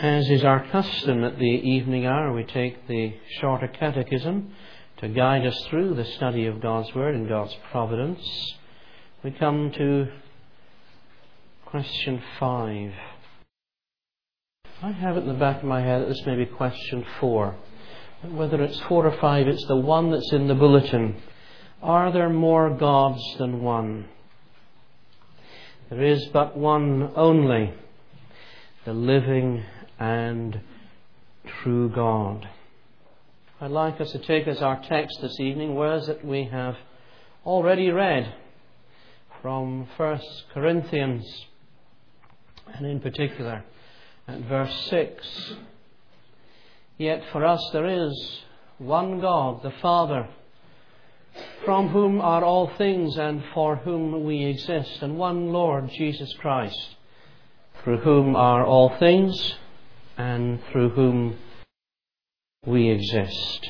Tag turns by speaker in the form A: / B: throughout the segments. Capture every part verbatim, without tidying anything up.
A: As is our custom at the evening hour, we take the shorter catechism to guide us through the study of God's Word and God's providence. We come to question five. I have it in the back of my head that this may be question four. Whether it's four or five, it's the one that's in the bulletin. Are there more gods than one? There is but one only, the living and true God. I'd like us to take as our text this evening words that we have already read from First Corinthians, and in particular at verse six. Yet for us there is one God, the Father, from whom are all things and for whom we exist, and one Lord Jesus Christ, through whom are all things and through whom we exist.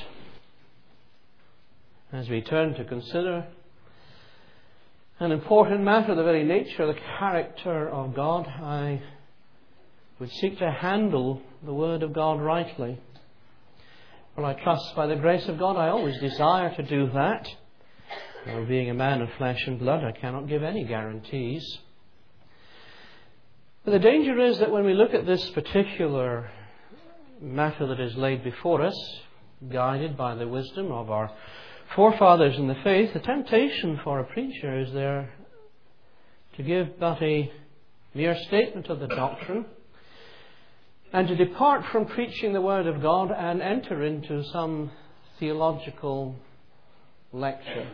A: As we turn to consider an important matter, the very nature of the character of God, I would seek to handle the Word of God rightly. Well, I trust by the grace of God I always desire to do that. Though being a man of flesh and blood, I cannot give any guarantees. But the danger is that when we look at this particular matter that is laid before us, guided by the wisdom of our forefathers in the faith, the temptation for a preacher is there to give but a mere statement of the doctrine and to depart from preaching the Word of God and enter into some theological lecture.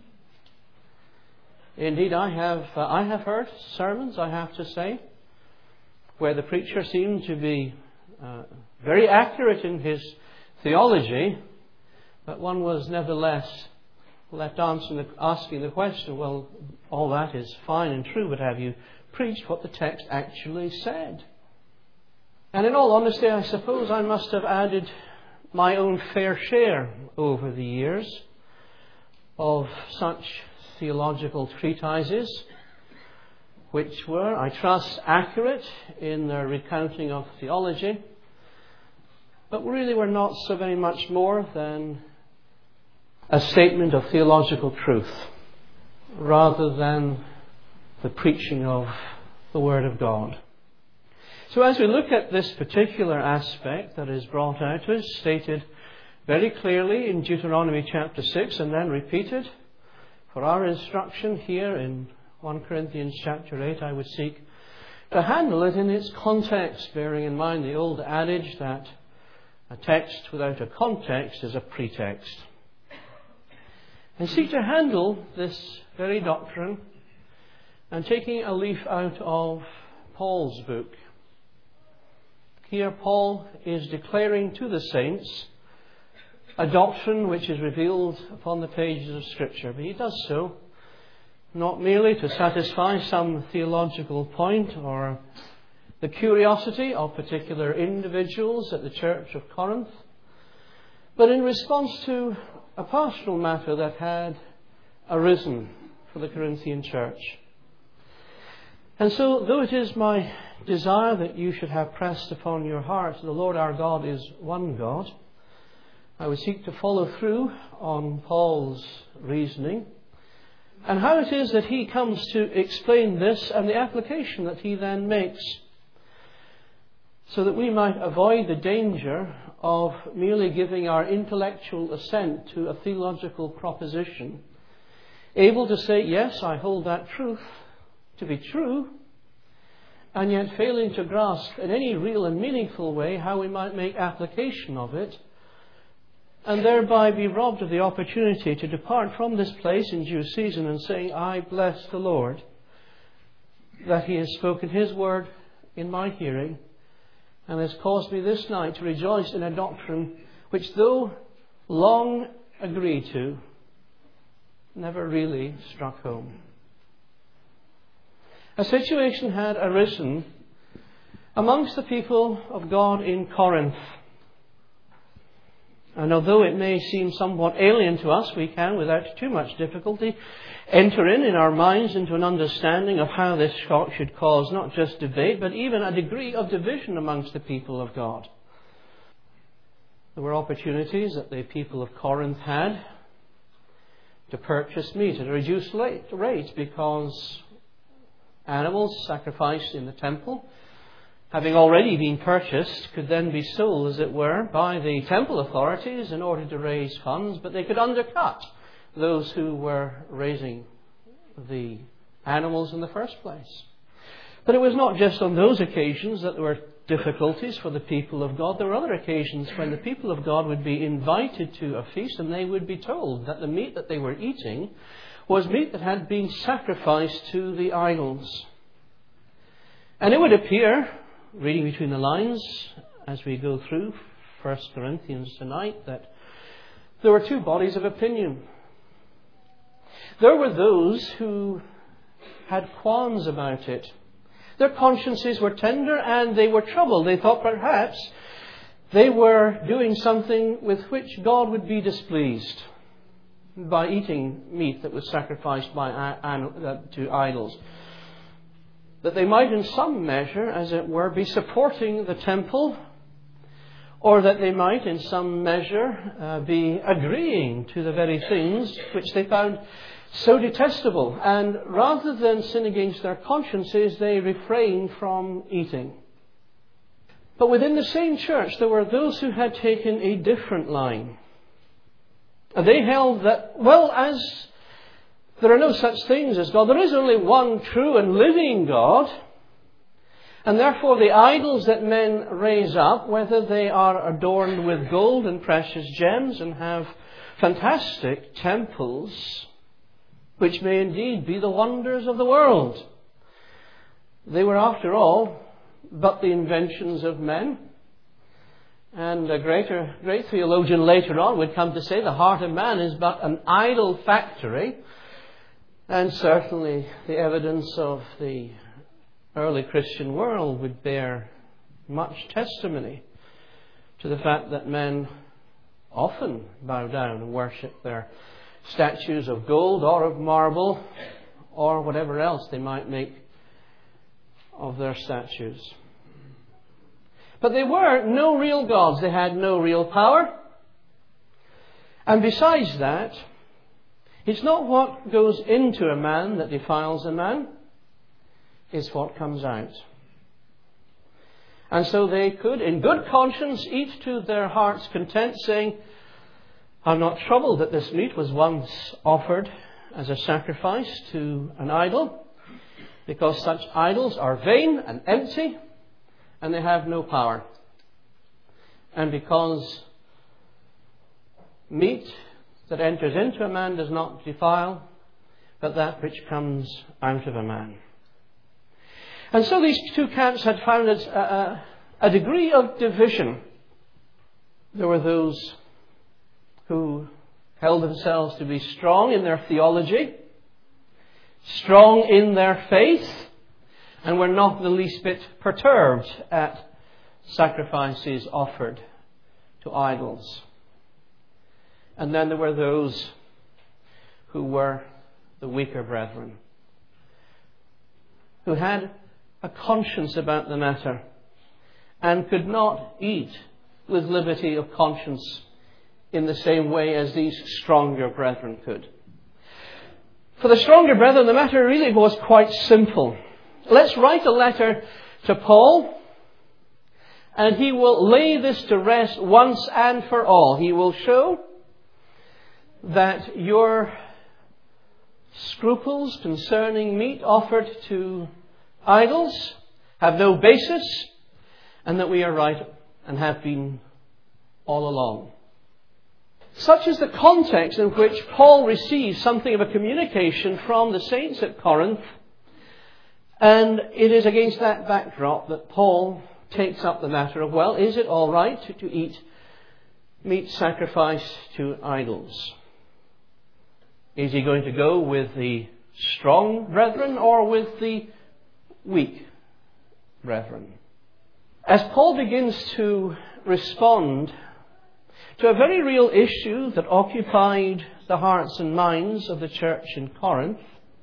A: Indeed, I have uh, I have heard sermons, I have to say, where the preacher seemed to be uh, very accurate in his theology, but one was nevertheless left answering the, asking the question, well, all that is fine and true, but have you preached what the text actually said? And in all honesty, I suppose I must have added my own fair share over the years of such theological treatises, which were, I trust, accurate in their recounting of theology, but really were not so very much more than a statement of theological truth, rather than the preaching of the Word of God. So as we look at this particular aspect that is brought out to us, stated very clearly in Deuteronomy chapter six and then repeated for our instruction here in First Corinthians chapter eight, I would seek to handle it in its context, bearing in mind the old adage that a text without a context is a pretext. And seek to handle this very doctrine and taking a leaf out of Paul's book. Here Paul is declaring to the saints a doctrine which is revealed upon the pages of Scripture. But he does so not merely to satisfy some theological point or the curiosity of particular individuals at the church of Corinth, but in response to a pastoral matter that had arisen for the Corinthian church. And so, though it is my desire that you should have pressed upon your heart the Lord our God is one God, I would seek to follow through on Paul's reasoning and how it is that he comes to explain this and the application that he then makes, so that we might avoid the danger of merely giving our intellectual assent to a theological proposition, able to say, yes, I hold that truth to be true, and yet failing to grasp in any real and meaningful way how we might make application of it, and thereby be robbed of the opportunity to depart from this place in due season and saying, I bless the Lord that He has spoken His word in my hearing and has caused me this night to rejoice in a doctrine which, though long agreed to, never really struck home. A situation had arisen amongst the people of God in Corinth. And although it may seem somewhat alien to us, we can, without too much difficulty, enter in in our minds into an understanding of how this should cause not just debate, but even a degree of division amongst the people of God. There were opportunities that the people of Corinth had to purchase meat at a reduced rate because animals sacrificed in the temple, having already been purchased, could then be sold, as it were, by the temple authorities in order to raise funds, but they could undercut those who were raising the animals in the first place. But it was not just on those occasions that there were difficulties for the people of God. There were other occasions when the people of God would be invited to a feast and they would be told that the meat that they were eating was meat that had been sacrificed to the idols. And it would appear, reading between the lines as we go through First Corinthians tonight, that there were two bodies of opinion. There were those who had qualms about it. Their consciences were tender and they were troubled. They thought perhaps they were doing something with which God would be displeased by eating meat that was sacrificed by, uh, to idols. That they might in some measure, as it were, be supporting the temple, or that they might in some measure uh, be agreeing to the very things which they found so detestable. And rather than sin against their consciences, they refrained from eating. But within the same church, there were those who had taken a different line. And they held that, well, as there are no such things as God, there is only one true and living God. And therefore the idols that men raise up, whether they are adorned with gold and precious gems and have fantastic temples, which may indeed be the wonders of the world, they were after all but the inventions of men. And a greater, great theologian later on would come to say the heart of man is but an idol factory. And certainly the evidence of the early Christian world would bear much testimony to the fact that men often bow down and worship their statues of gold or of marble or whatever else they might make of their statues. But they were no real gods. They had no real power. And besides that, it's not what goes into a man that defiles a man. It's what comes out. And so they could, in good conscience, eat to their heart's content, saying, I'm not troubled that this meat was once offered as a sacrifice to an idol, because such idols are vain and empty, and they have no power. And because meat that enters into a man does not defile, but that which comes out of a man. And so these two camps had found a, a, a degree of division. There were those who held themselves to be strong in their theology, strong in their faith, and were not the least bit perturbed at sacrifices offered to idols. And then there were those who were the weaker brethren, who had a conscience about the matter and could not eat with liberty of conscience in the same way as these stronger brethren could. For the stronger brethren, the matter really was quite simple. Let's write a letter to Paul, and he will lay this to rest once and for all. He will show that your scruples concerning meat offered to idols have no basis, and that we are right and have been all along. Such is the context in which Paul receives something of a communication from the saints at Corinth, and it is against that backdrop that Paul takes up the matter of, well, is it all right to, to eat meat sacrificed to idols? Is he going to go with the strong brethren or with the weak brethren? As Paul begins to respond to a very real issue that occupied the hearts and minds of the church in Corinth,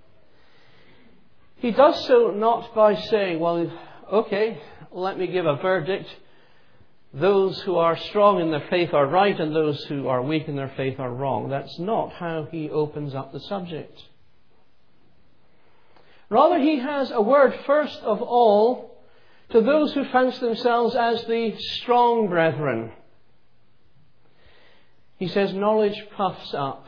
A: he does so not by saying, well, okay, let me give a verdict. Those who are strong in their faith are right and those who are weak in their faith are wrong. That's not how he opens up the subject. Rather, he has a word first of all to those who fancy themselves as the strong brethren. He says, knowledge puffs up.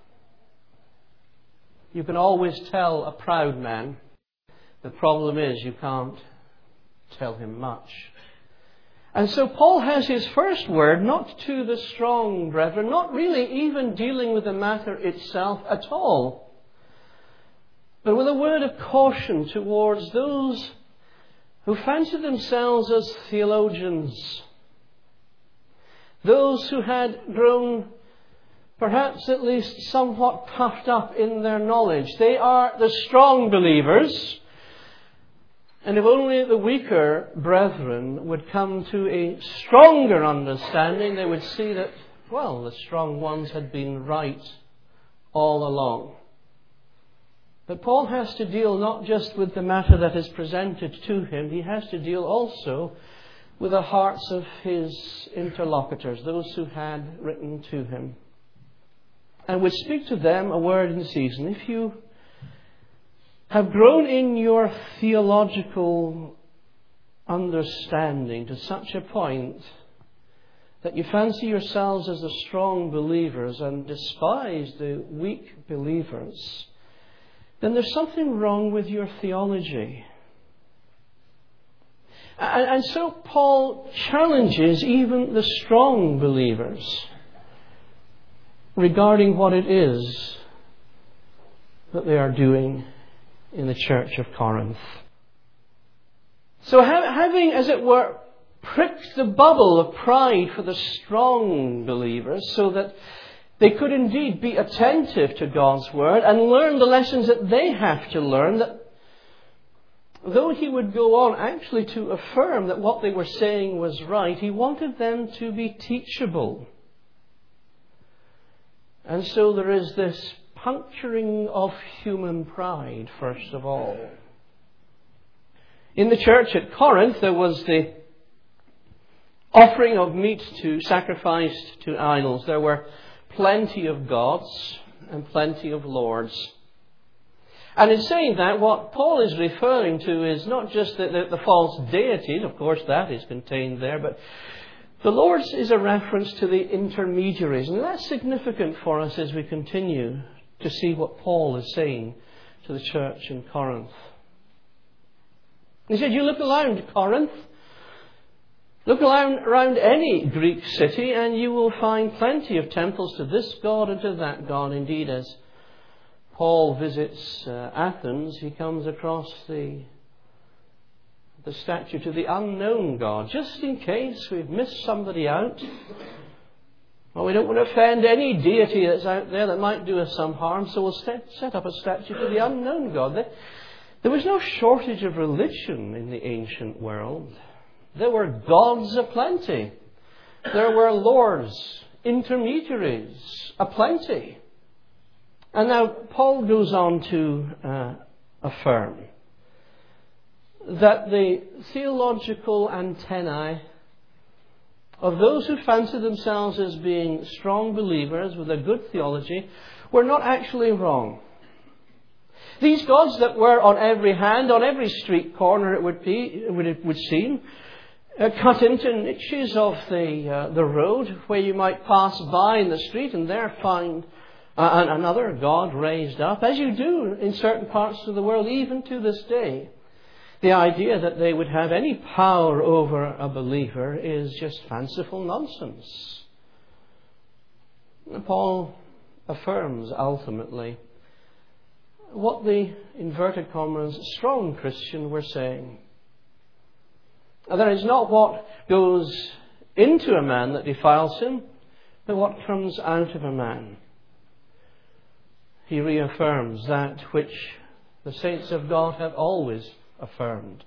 A: You can always tell a proud man. The problem is you can't tell him much. And so Paul has his first word not to the strong brethren, not really even dealing with the matter itself at all, but with a word of caution towards those who fancy themselves as theologians, those who had grown perhaps at least somewhat puffed up in their knowledge. They are the strong believers. And if only the weaker brethren would come to a stronger understanding, they would see that, well, the strong ones had been right all along. But Paul has to deal not just with the matter that is presented to him, he has to deal also with the hearts of his interlocutors, those who had written to him. And would speak to them a word in season. If you have grown in your theological understanding to such a point that you fancy yourselves as the strong believers and despise the weak believers, then there's something wrong with your theology. And, and so Paul challenges even the strong believers regarding what it is that they are doing in the church of Corinth. So ha- having, as it were, pricked the bubble of pride for the strong believers so that they could indeed be attentive to God's word and learn the lessons that they have to learn, that though he would go on actually to affirm that what they were saying was right, he wanted them to be teachable. And so there is this puncturing of human pride, first of all. In the church at Corinth, there was the offering of meat to sacrificed to idols. There were plenty of gods and plenty of lords. And in saying that, what Paul is referring to is not just the, the, the false deities, of course that is contained there, but the lords is a reference to the intermediaries. And that's significant for us as we continue to see what Paul is saying to the church in Corinth. He said, you look around Corinth, look around, around any Greek city, and you will find plenty of temples to this god and to that god. Indeed, as Paul visits uh, Athens, he comes across the, the statue to the unknown god, just in case we've missed somebody out. Well, we don't want to offend any deity that's out there that might do us some harm, so we'll set, set up a statue to the unknown God. There, there was no shortage of religion in the ancient world. There were gods aplenty. There were lords, intermediaries aplenty. And now Paul goes on to uh, affirm that the theological antennae of those who fancy themselves as being strong believers with a good theology were not actually wrong. These gods that were on every hand, on every street corner it would be, it would, it would seem, uh, cut into niches of the uh, the road where you might pass by in the street and there find uh, another god raised up, as you do in certain parts of the world even to this day. The idea that they would have any power over a believer is just fanciful nonsense. Paul affirms ultimately what the, inverted commas, strong Christian were saying. That is not what goes into a man that defiles him, but what comes out of a man. He reaffirms that which the saints of God have always affirmed.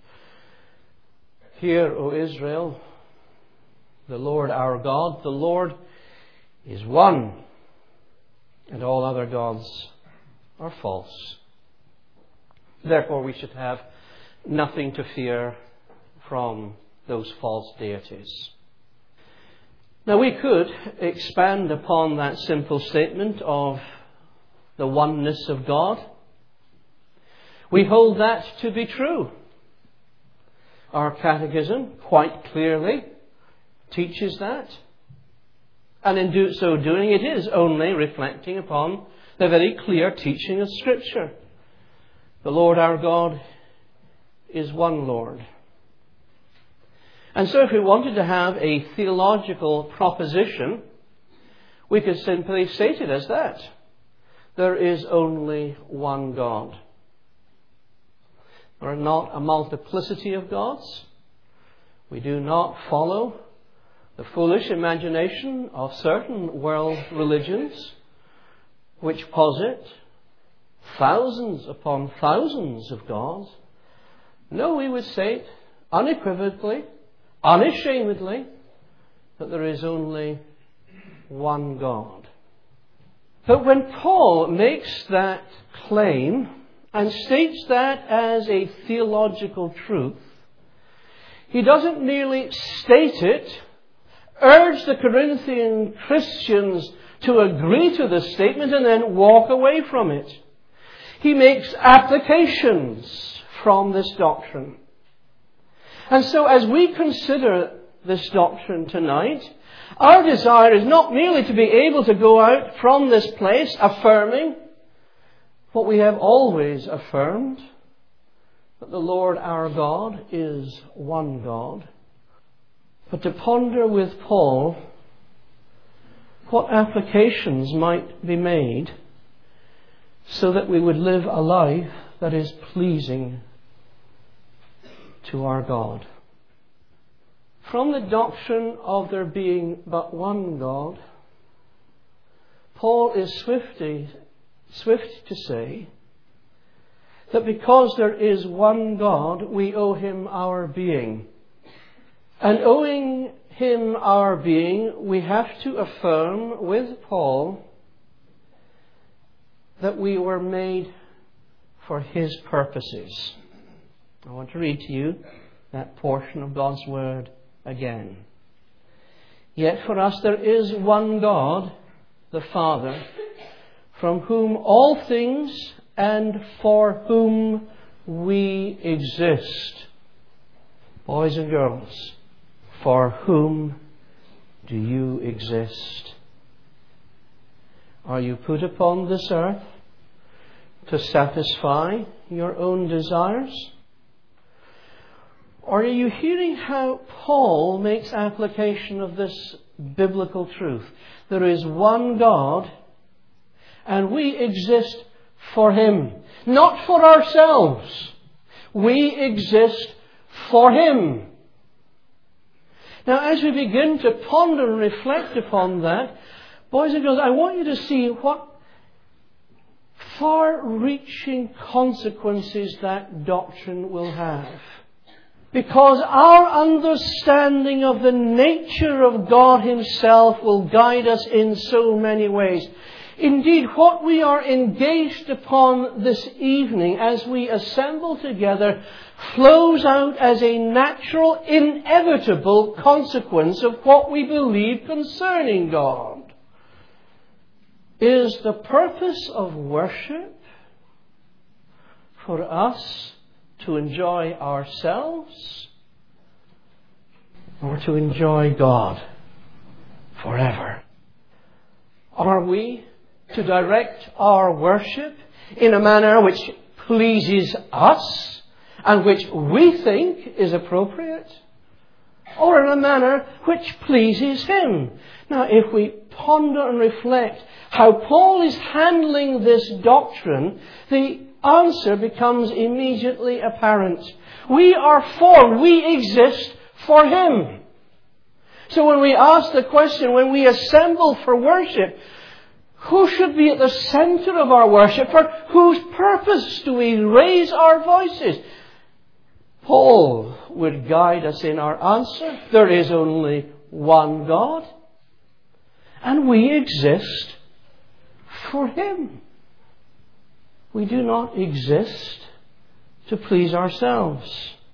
A: Hear, O Israel, the Lord our God, the Lord is one, and all other gods are false. Therefore, we should have nothing to fear from those false deities. Now, we could expand upon that simple statement of the oneness of God. We hold that to be true. Our catechism quite clearly teaches that. And in do, so doing, it is only reflecting upon the very clear teaching of Scripture. The Lord our God is one Lord. And so if we wanted to have a theological proposition, we could simply state it as that. There is only one God. There are not a multiplicity of gods. We do not follow the foolish imagination of certain world religions which posit thousands upon thousands of gods. No, we would say unequivocally, unashamedly, that there is only one God. But when Paul makes that claim and states that as a theological truth, he doesn't merely state it, urge the Corinthian Christians to agree to the statement and then walk away from it. He makes applications from this doctrine. And so as we consider this doctrine tonight, our desire is not merely to be able to go out from this place affirming what we have always affirmed, that the Lord our God is one God, but to ponder with Paul what applications might be made so that we would live a life that is pleasing to our God. From the doctrine of there being but one God, Paul is swifty, swift to say that because there is one God, we owe Him our being. And owing Him our being, we have to affirm with Paul that we were made for His purposes. I want to read to you that portion of God's Word again. Yet for us there is one God, the Father, from whom all things and for whom we exist. Boys and girls, for whom do you exist? Are you put upon this earth to satisfy your own desires? Or are you hearing how Paul makes application of this biblical truth? There is one God, and we exist for Him, not for ourselves. We exist for Him. Now, as we begin to ponder and reflect upon that, boys and girls, I want you to see what far-reaching consequences that doctrine will have. Because our understanding of the nature of God Himself will guide us in so many ways. Indeed, what we are engaged upon this evening as we assemble together flows out as a natural, inevitable consequence of what we believe concerning God. Is the purpose of worship for us to enjoy ourselves or to enjoy God forever? Are we to direct our worship in a manner which pleases us and which we think is appropriate, or in a manner which pleases Him? Now, if we ponder and reflect how Paul is handling this doctrine, the answer becomes immediately apparent. We are formed, we exist for Him. So when we ask the question, when we assemble for worship, who should be at the center of our worship? For whose purpose do we raise our voices? Paul would guide us in our answer. There is only one God. And we exist for Him. We do not exist to please ourselves.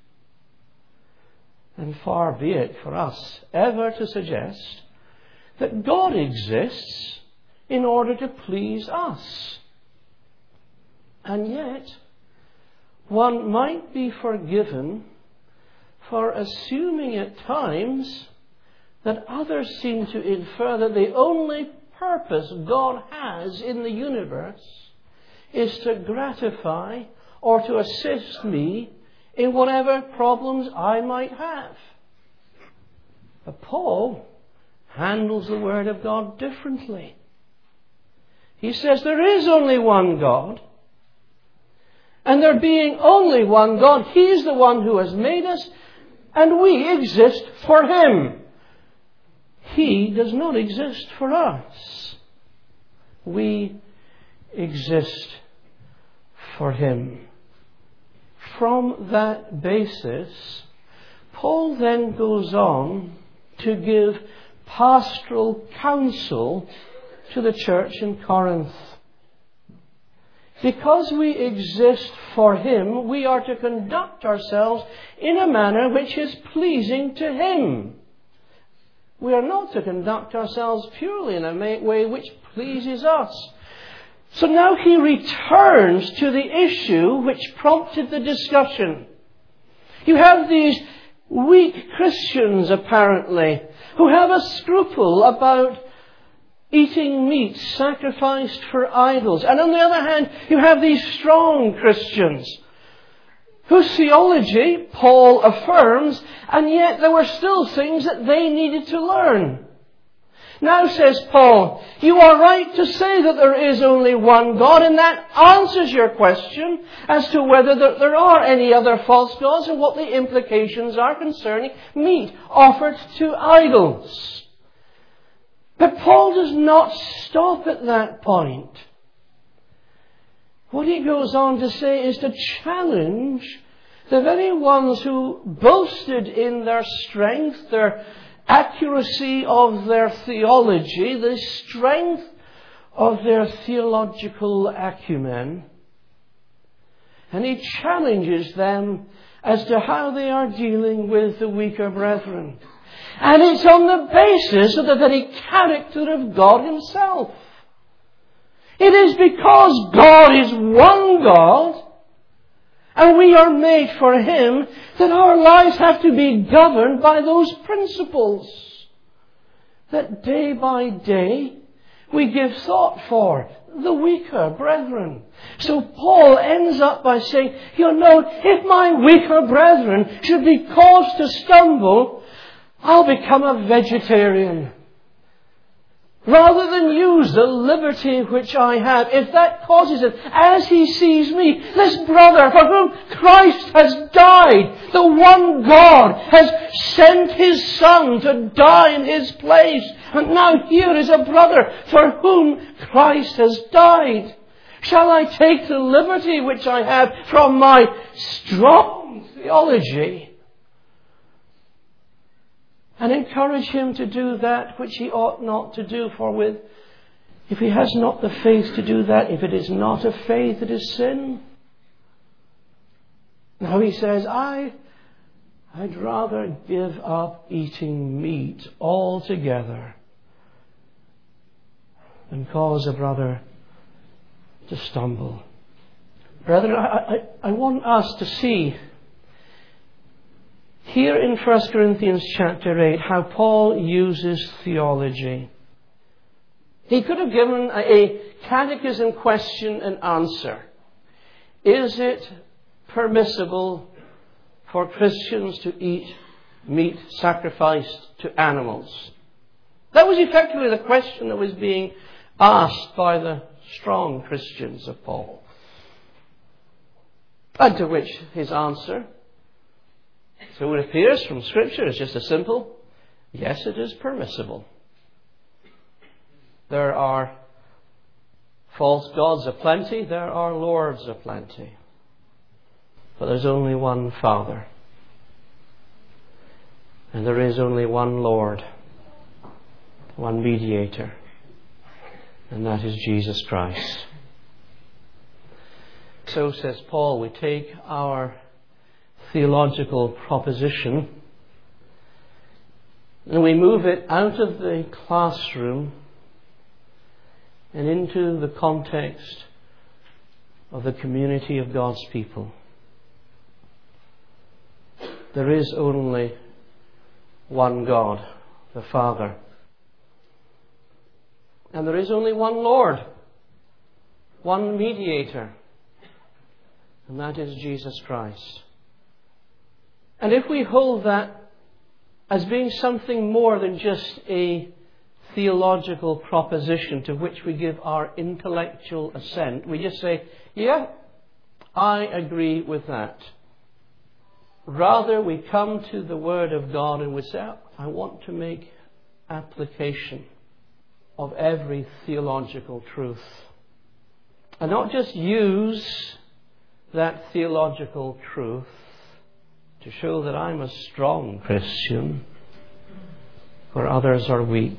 A: And far be it for us ever to suggest that God exists in order to please us. And yet, one might be forgiven for assuming at times that others seem to infer that the only purpose God has in the universe is to gratify or to assist me in whatever problems I might have. But Paul handles the Word of God differently. He says there is only one God. And there being only one God, He is the one who has made us, and we exist for Him. He does not exist for us. We exist for Him. From that basis, Paul then goes on to give pastoral counsel to the church in Corinth. Because we exist for Him, we are to conduct ourselves in a manner which is pleasing to Him. We are not to conduct ourselves purely in a way which pleases us. So now he returns to the issue which prompted the discussion. You have these weak Christians, apparently, who have a scruple about eating meat sacrificed for idols. And on the other hand, you have these strong Christians whose theology Paul affirms, and yet there were still things that they needed to learn. Now, says Paul, you are right to say that there is only one God, and that answers your question as to whether there are any other false gods and what the implications are concerning meat offered to idols. But Paul does not stop at that point. What he goes on to say is to challenge the very ones who boasted in their strength, their accuracy of their theology, the strength of their theological acumen. And he challenges them as to how they are dealing with the weaker brethren. And it's on the basis of the very character of God Himself. It is because God is one God, and we are made for Him, that our lives have to be governed by those principles. That day by day we give thought for the weaker brethren. So Paul ends up by saying, you know, if my weaker brethren should be caused to stumble, I'll become a vegetarian. Rather than use the liberty which I have, if that causes it, as he sees me, this brother for whom Christ has died, the one God has sent His Son to die in His place. And now here is a brother for whom Christ has died. Shall I take the liberty which I have from my strong theology and encourage him to do that which he ought not to do? For with, if he has not the faith to do that, if it is not a faith, it is sin. Now he says, I, I'd rather give up eating meat altogether than cause a brother to stumble. Brethren, I, I, I want us to see here in First Corinthians chapter eight how Paul uses theology. He could have given a, a catechism question and answer. Is it permissible for Christians to eat meat sacrificed to animals? That was effectively the question that was being asked by the strong Christians of Paul. And to which his answer, so it appears from Scripture, is just a simple, yes, it is permissible. There are false gods aplenty, there are lords aplenty. But there's only one Father. And there is only one Lord, one mediator and that is Jesus Christ. So, says Paul, we take our theological proposition and we move it out of the classroom and into the context of the community of God's people. There is only one God, the Father. And there is only one Lord, one mediator, and that is Jesus Christ. And if we hold that as being something more than just a theological proposition to which we give our intellectual assent, we just say, yeah, I agree with that. Rather, we come to the Word of God and we say, I want to make application of every theological truth. And not just use that theological truth to show that I'm a strong Christian where others are weak.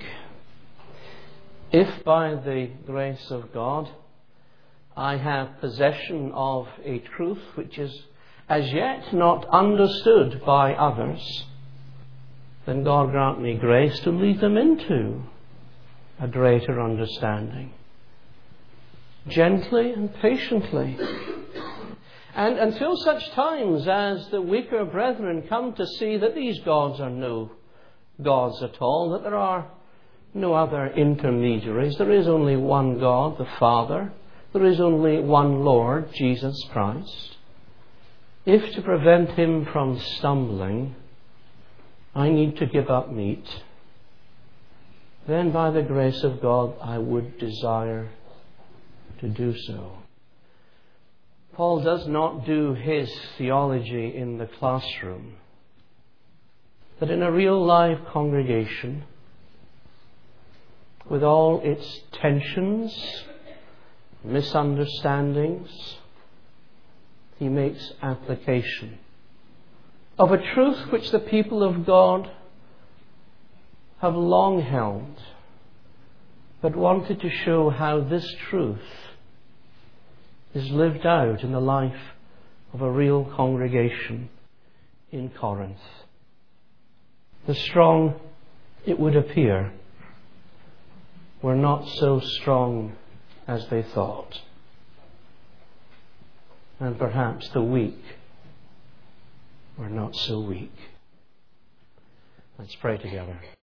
A: If by the grace of God I have possession of a truth which is as yet not understood by others, then God grant me grace to lead them into a greater understanding. Gently and patiently. And until such times as the weaker brethren come to see that these gods are no gods at all, that there are no other intermediaries, there is only one God, the Father, there is only one Lord, Jesus Christ. If to prevent him from stumbling, I need to give up meat, then by the grace of God I would desire to do so. Paul does not do his theology in the classroom, but in a real live congregation with all its tensions, misunderstandings, he makes application of a truth which the people of God have long held, but wanted to show how this truth is lived out in the life of a real congregation in Corinth. The strong, it would appear, were not so strong as they thought. And perhaps the weak were not so weak. Let's pray together.